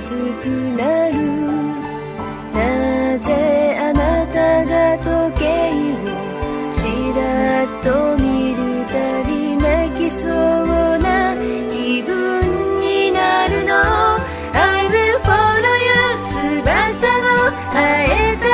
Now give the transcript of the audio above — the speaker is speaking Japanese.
つくなる。なぜあなたが時計をちらっと見るたび泣きそうな気分になるの。 I will follow you 翼の生えた